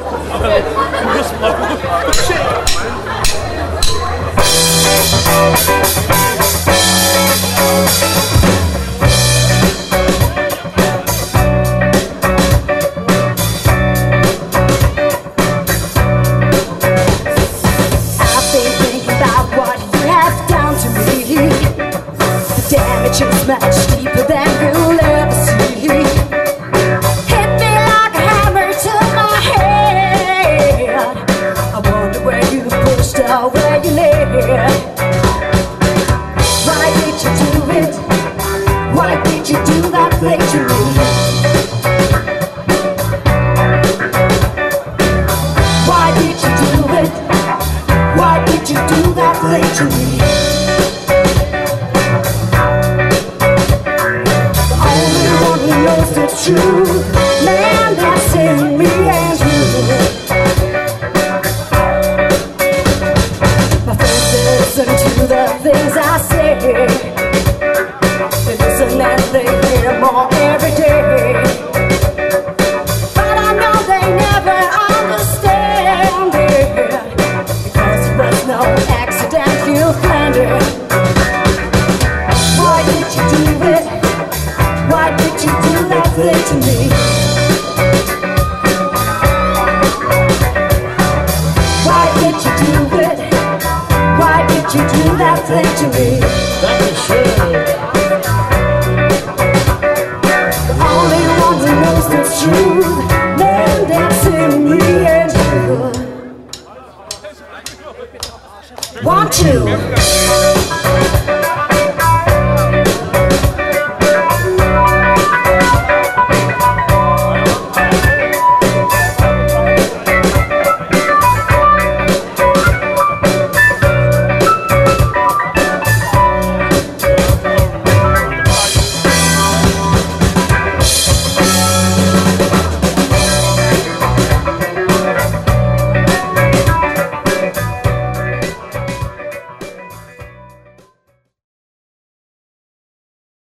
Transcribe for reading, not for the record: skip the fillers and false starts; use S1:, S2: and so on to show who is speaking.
S1: Damage is much deeper than you'll ever see. Hit me like a hammer to my head. I wonder where you pushed or where you led. Why did you do it? Why did you do that thing to me? Why did you do it? Why did you do that thing to me? The truth, man, that's in me and you. My friends listen to the things I say. They listen and they hear more every day. But I know they never understand it, because it was no accident you planned it. Why did you do it? Why did you do that thing to me? Why did you do it? Why did you do that thing to me?